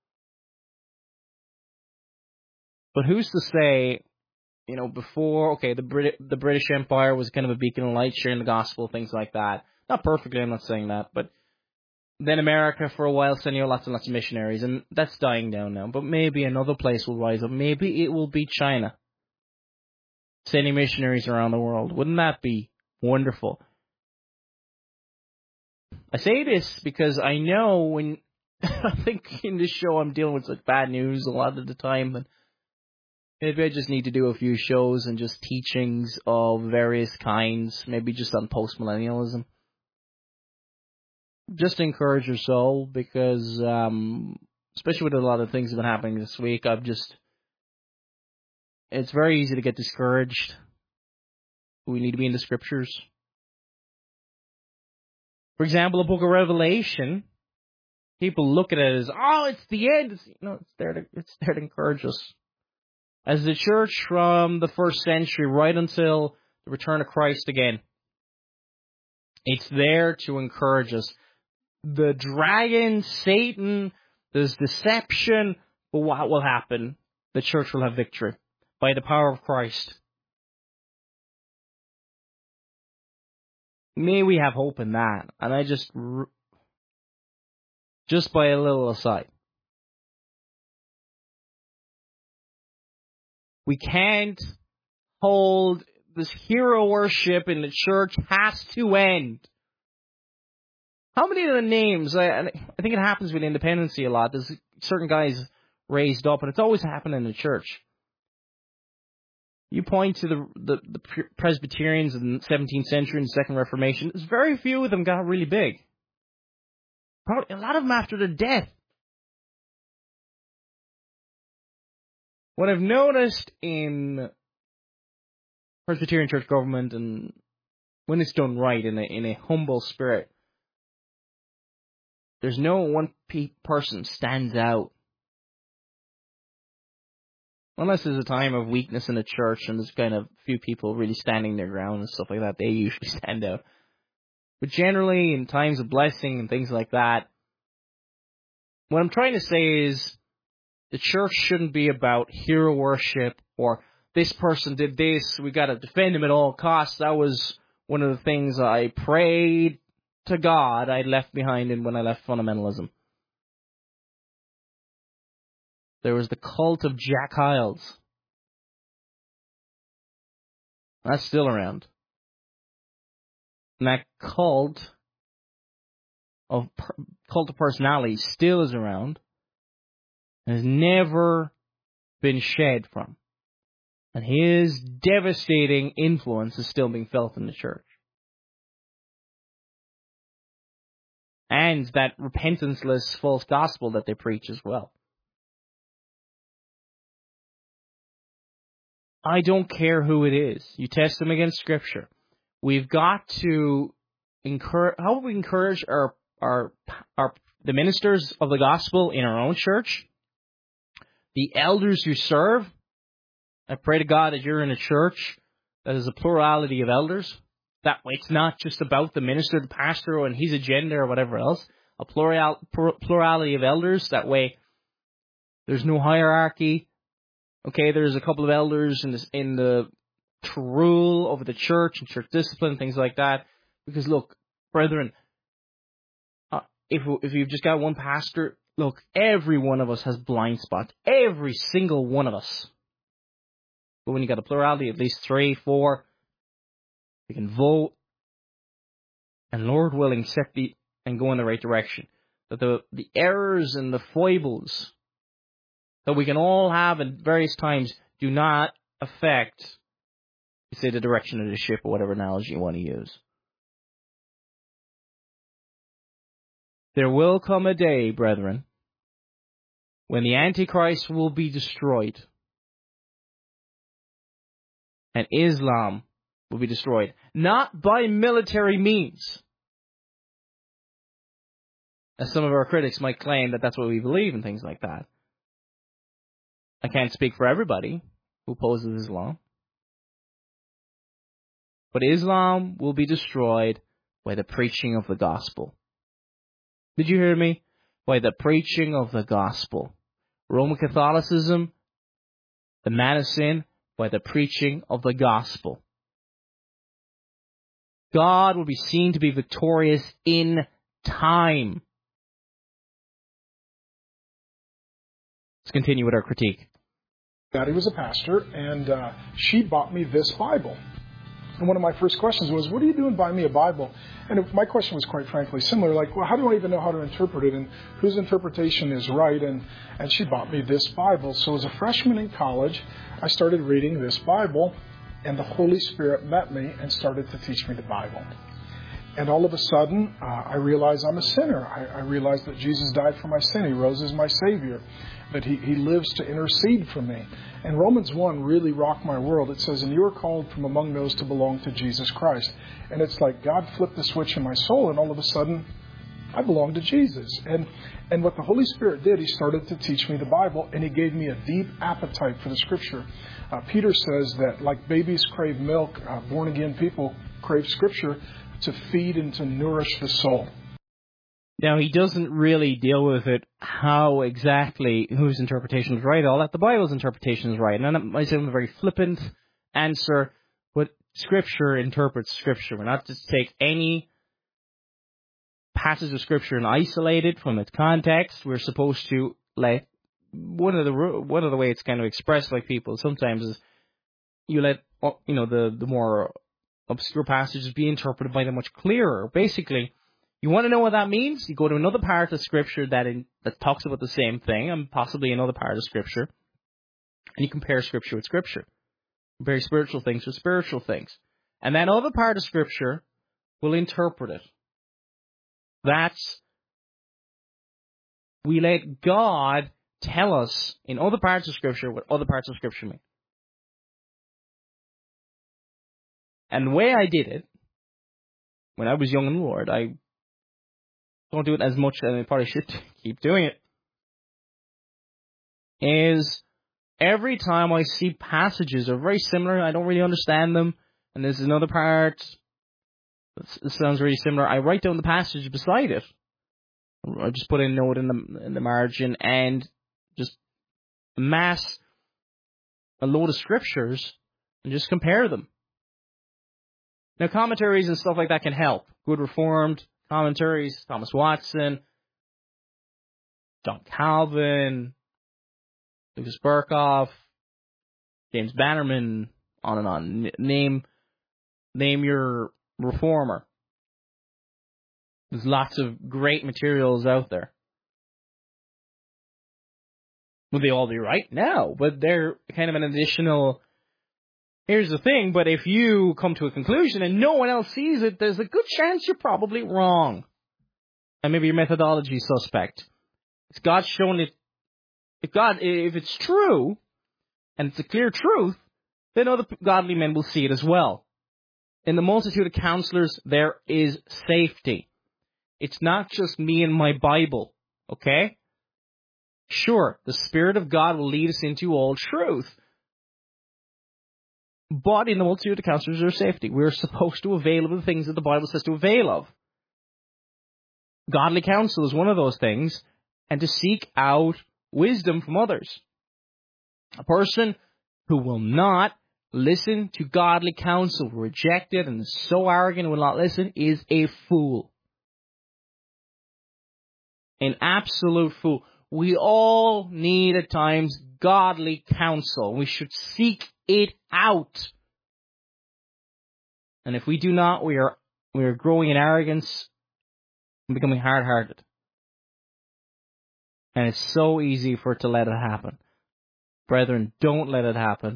But who's to say, before, the British Empire was kind of a beacon of light, sharing the gospel, things like that. Not perfectly, I'm not saying that, but then America for a while sending out lots and lots of missionaries, and that's dying down now. But maybe another place will rise up. Maybe it will be China, sending missionaries around the world. Wouldn't that be wonderful? I say this because I know when I think in this show I'm dealing with such bad news a lot of the time, and maybe I just need to do a few shows and just teachings of various kinds, maybe just on postmillennialism. Just to encourage your soul, because especially with a lot of things that have been happening this week, it's very easy to get discouraged. We need to be in the scriptures. For example, the book of Revelation, people look at it as, oh, it's the end. It's there to encourage us. As the church from the first century right until the return of Christ again, it's there to encourage us. The dragon, Satan, there's deception, but what will happen? The church will have victory by the power of Christ. May we have hope in that. And I just by a little aside, we can't hold this hero worship in the church. Has to end. How many of the names, I think it happens with independency a lot, there's certain guys raised up, and it's always happened in the church. You point to the Presbyterians in the 17th century and the Second Reformation, there's very few of them got really big. Probably a lot of them after their death. What I've noticed in Presbyterian church government, and when it's done right in a humble spirit, there's no one person stands out. Unless there's a time of weakness in the church and there's kind of few people really standing their ground and stuff like that, they usually stand out. But generally, in times of blessing and things like that, what I'm trying to say is the church shouldn't be about hero worship or this person did this, we got to defend him at all costs. That was one of the things I prayed to God I left behind when I left fundamentalism. There was the cult of Jack Hyles. That's still around. And that cult of personality still is around and has never been shed from. And his devastating influence is still being felt in the church. And that repentanceless false gospel that they preach as well. I don't care who it is. You test them against Scripture. We've got to encourage. How will we encourage the ministers of the gospel in our own church? The elders who serve. I pray to God that you're in a church that is a plurality of elders. That way, it's not just about the minister, the pastor, and his agenda or whatever else. A plurality of elders. That way, there's no hierarchy. Okay, there's a couple of elders in the to rule over the church and church discipline, things like that. Because look, brethren, if you've just got one pastor, look, every one of us has blind spots. Every single one of us. But when you got a plurality, at least 3, 4, we can vote, and Lord willing, and go in the right direction. That the errors and the foibles that we can all have at various times do not affect, say, the direction of the ship, or whatever analogy you want to use. There will come a day, brethren, when the Antichrist will be destroyed, and Islam will be destroyed, not by military means, as some of our critics might claim that that's what we believe and things like that. I can't speak for everybody who opposes Islam. But Islam will be destroyed by the preaching of the gospel. Did you hear me? By the preaching of the gospel. Roman Catholicism, the man of sin, by the preaching of the gospel. God will be seen to be victorious in time. Let's continue with our critique. Daddy was a pastor, and she bought me this Bible. And one of my first questions was, what are you doing buying me a Bible? And my question was quite frankly similar, like, well, how do I even know how to interpret it and whose interpretation is right? And she bought me this Bible. So as a freshman in college, I started reading this Bible, and the Holy Spirit met me and started to teach me the Bible. And all of a sudden, I realized I'm a sinner. I realized that Jesus died for my sin. He rose as my Savior, that He lives to intercede for me. And Romans 1 really rocked my world. It says, and you are called from among those to belong to Jesus Christ. And it's like God flipped the switch in my soul, and all of a sudden, I belong to Jesus. And what the Holy Spirit did, He started to teach me the Bible, and He gave me a deep appetite for the Scripture. Peter says that like babies crave milk, born-again people crave Scripture to feed and to nourish the soul. Now, he doesn't really deal with it how exactly whose interpretation is right, all that. The Bible's interpretation is right. And that might sound a very flippant answer, but Scripture interprets Scripture. We're not just take any passage of Scripture and isolate it from its context. We're supposed to let one of the way it's kind of expressed like people sometimes is you let the more obscure passages be interpreted by them much clearer. Basically, you want to know what that means? You go to another part of Scripture that talks about the same thing, and possibly another part of Scripture, and you compare Scripture with Scripture. Compare spiritual things with spiritual things. And that other part of Scripture will interpret it. We let God tell us in other parts of Scripture what other parts of Scripture mean. And the way I did it, when I was young in the Lord, I don't do it as much as I probably should keep doing it, is every time I see passages are very similar, I don't really understand them, and there's another part that sounds really similar, I write down the passage beside it. I just put a note in the margin and just amass a load of scriptures and just compare them. Now, commentaries and stuff like that can help. Good Reformed commentaries, Thomas Watson, John Calvin, Lucas Berkhoff, James Bannerman, on and on. Name your reformer. There's lots of great materials out there. Will they all be right? No, but they're kind of an additional... Here's the thing, but if you come to a conclusion and no one else sees it, there's a good chance you're probably wrong. And maybe your methodology is suspect. It's God showing it. If it's true, and it's a clear truth, then other godly men will see it as well. In the multitude of counselors, there is safety. It's not just me and my Bible, okay? Sure, the Spirit of God will lead us into all truth. But in the multitude of counselors, there is safety. We're supposed to avail of the things that the Bible says to avail of. Godly counsel is one of those things, and to seek out wisdom from others. A person who will not listen to godly counsel, reject it, and is so arrogant and will not listen, is a fool. An absolute fool. We all need at times godly counsel. We should seek it out. And if we do not, we are growing in arrogance and becoming hard-hearted. And it's so easy for it to let it happen. Brethren, don't let it happen.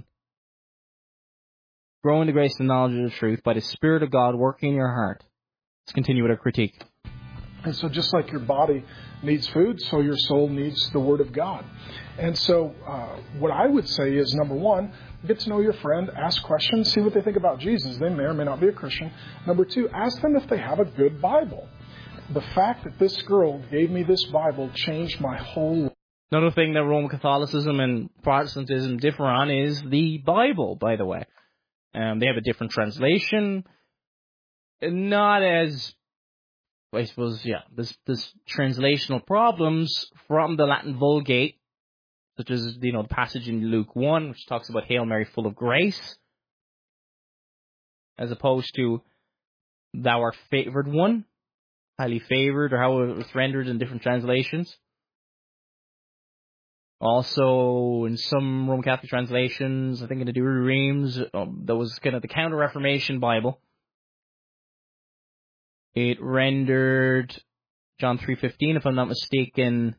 Grow in the grace and knowledge of the truth by the Spirit of God working in your heart. Let's continue with our critique. And so just like your body needs food, so your soul needs the Word of God. And so what I would say is, number one, get to know your friend, ask questions, see what they think about Jesus. They may or may not be a Christian. Number two, ask them if they have a good Bible. The fact that this girl gave me this Bible changed my whole life. Another thing that Roman Catholicism and Protestantism differ on is the Bible, by the way. They have a different translation. Not as... I suppose, there's translational problems from the Latin Vulgate, such as, the passage in Luke 1, which talks about Hail Mary, full of grace, as opposed to Thou art favored one, highly favored, or how it was rendered in different translations. Also, in some Roman Catholic translations, I think in the Douay-Rheims, that was kind of the Counter-Reformation Bible. It rendered John 3:15, if I'm not mistaken,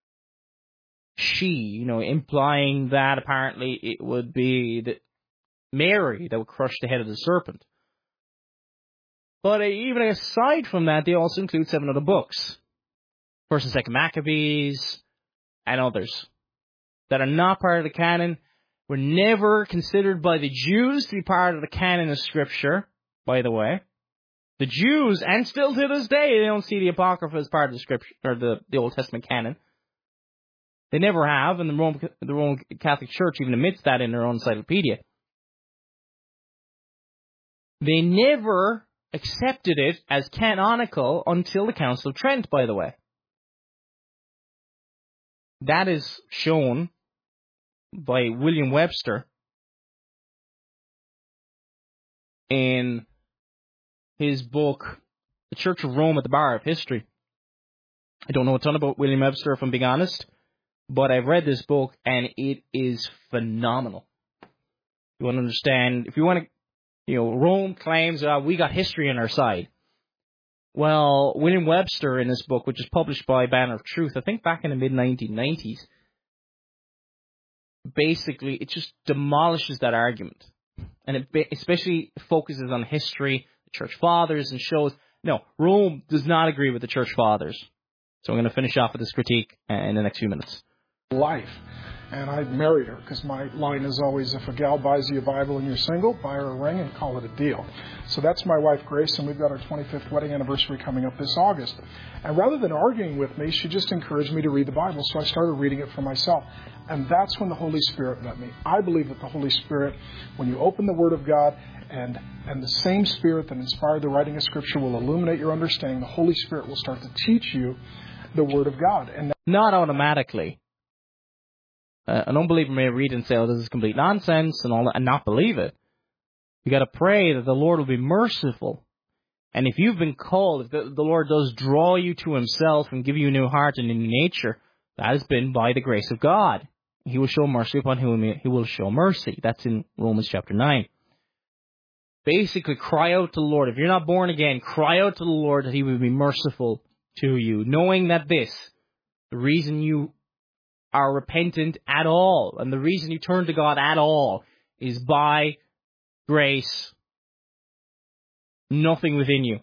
she, implying that apparently it would be that Mary that would crush the head of the serpent. But even aside from that, they also include 7 other books. 1st and 2nd Maccabees, and others that are not part of the canon, were never considered by the Jews to be part of the canon of Scripture, by the way. The Jews, and still to this day, they don't see the Apocrypha as part of the Scripture, or the Old Testament canon. They never have, and the Roman Catholic Church even admits that in their own encyclopedia. They never accepted it as canonical until the Council of Trent, by the way. That is shown by William Webster in his book, The Church of Rome at the Bar of History. I don't know a ton about William Webster, if I'm being honest, but I've read this book, and it is phenomenal. You want to understand, if you want to, Rome claims, we got history on our side. Well, William Webster, in this book, which is published by Banner of Truth, I think back in the mid-1990s, basically, it just demolishes that argument. And it especially focuses on history, the Church Fathers, and shows, no, Rome does not agree with the Church Fathers. So I'm going to finish off with this critique in the next few minutes. Life. And I married her because my line is always, if a gal buys you a Bible and you're single, buy her a ring and call it a deal. So that's my wife, Grace, and we've got our 25th wedding anniversary coming up this August. And rather than arguing with me, she just encouraged me to read the Bible, so I started reading it for myself. And that's when the Holy Spirit met me. I believe that the Holy Spirit, when you open the Word of God, and the same Spirit that inspired the writing of Scripture will illuminate your understanding, the Holy Spirit will start to teach you the Word of God. And not automatically. An unbeliever may read and say, this is complete nonsense and all that, and not believe it. You got to pray that the Lord will be merciful. And if you've been called, if the Lord does draw you to Himself and give you a new heart and a new nature, that has been by the grace of God. He will show mercy upon whom He will show mercy. That's in Romans chapter 9. Basically, cry out to the Lord. If you're not born again, cry out to the Lord that He will be merciful to you, knowing that the reason you are repentant at all, and the reason you turn to God at all, is by grace. Nothing within you.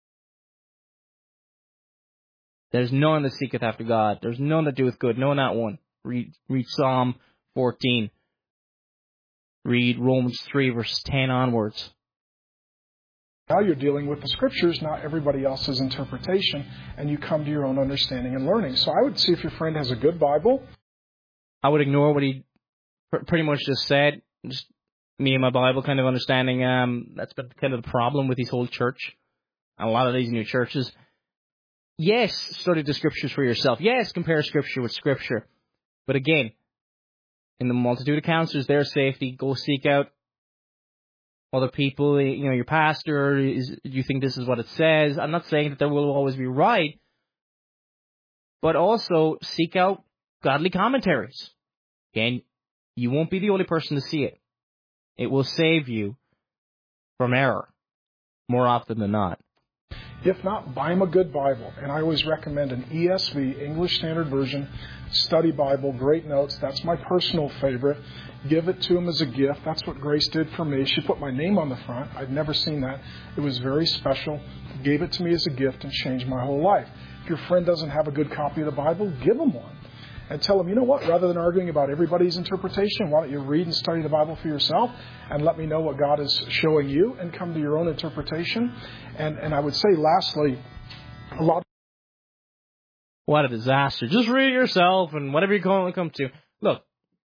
There's none that seeketh after God. There's none that doeth good. No, not one. Read Psalm 14. Read Romans 3, verses 10 onwards. Now you're dealing with the Scriptures, not everybody else's interpretation, and you come to your own understanding and learning. So I would see if your friend has a good Bible. I would ignore what he pretty much just said. Just me and my Bible kind of understanding. That's been kind of the problem with this whole church and a lot of these new churches. Yes, study the Scriptures for yourself. Yes, compare Scripture with Scripture. But again, in the multitude of counselors, their safety, go seek out other people. Your pastor, do you think this is what it says? I'm not saying that there will always be right, but also seek out godly commentaries. Again, you won't be the only person to see it. It will save you from error more often than not. If not, buy him a good Bible. And I always recommend an ESV, English Standard Version, study Bible, great notes. That's my personal favorite. Give it to him as a gift. That's what Grace did for me. She put my name on the front. I'd never seen that. It was very special. Gave it to me as a gift and changed my whole life. If your friend doesn't have a good copy of the Bible, give him one. And tell them, you know what, rather than arguing about everybody's interpretation, why don't you read and study the Bible for yourself and let me know what God is showing you and come to your own interpretation. And I would say, lastly, a lot. What a disaster. Just read it yourself and whatever you're going to come to. Look,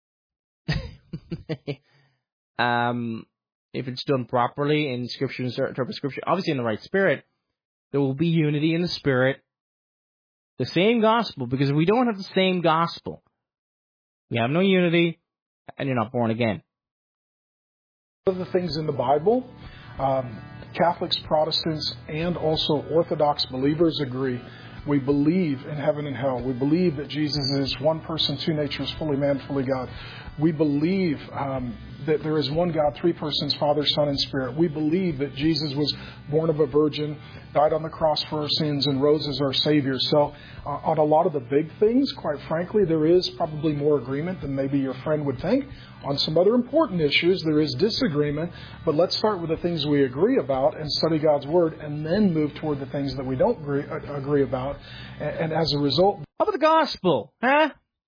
if it's done properly in Scripture and interpret Scripture, obviously in the right spirit, there will be unity in the Spirit. The same gospel, because if we don't have the same gospel, we have no unity, and you're not born again. One of the things in the Bible, Catholics, Protestants, and also Orthodox believers agree We believe in heaven and hell. We believe that Jesus is one person, two natures, fully man, fully God. We believe that there is one God, three persons, Father, Son, and Spirit. We believe that Jesus was born of a virgin, died on the cross for our sins, and rose as our Savior. So on a lot of the big things, quite frankly, there is probably more agreement than maybe your friend would think. On some other important issues, there is disagreement. But let's start with the things we agree about and study God's Word, and then move toward the things that we don't agree about. And as a result... How about the gospel? Huh?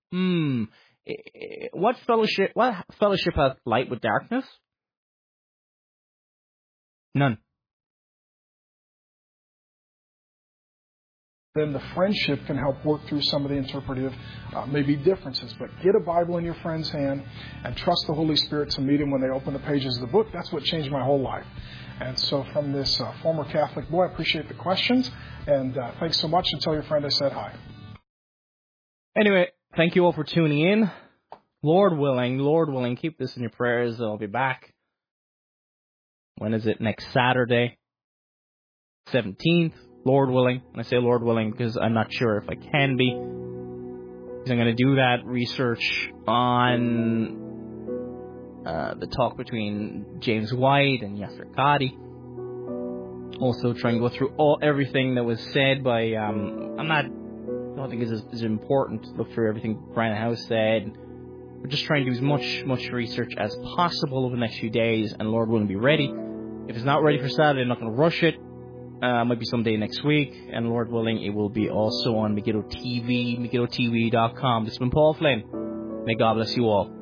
What fellowship hath light with darkness? None. Then the friendship can help work through some of the interpretive, maybe differences. But get a Bible in your friend's hand and trust the Holy Spirit to meet him when they open the pages of the book. That's what changed my whole life. And so from this former Catholic boy, I appreciate the questions. And thanks so much. And tell your friend I said hi. Anyway, thank you all for tuning in. Lord willing, keep this in your prayers. I'll be back. When is it? Next Saturday, 17th. Lord willing. And I say Lord willing because I'm not sure if I can be. Because I'm going to do that research on the talk between James White and Yasser Qadi. Also try and go through everything that was said by... I don't think it's as important to look through everything Brian House said. We're just trying to do as much research as possible over the next few days, and Lord willing, be ready. If it's not ready for Saturday, I'm not going to rush it. Might be someday next week, and Lord willing, it will be also on Megiddo TV, MegiddoTV.com. This has been Paul Flynn. May God bless you all.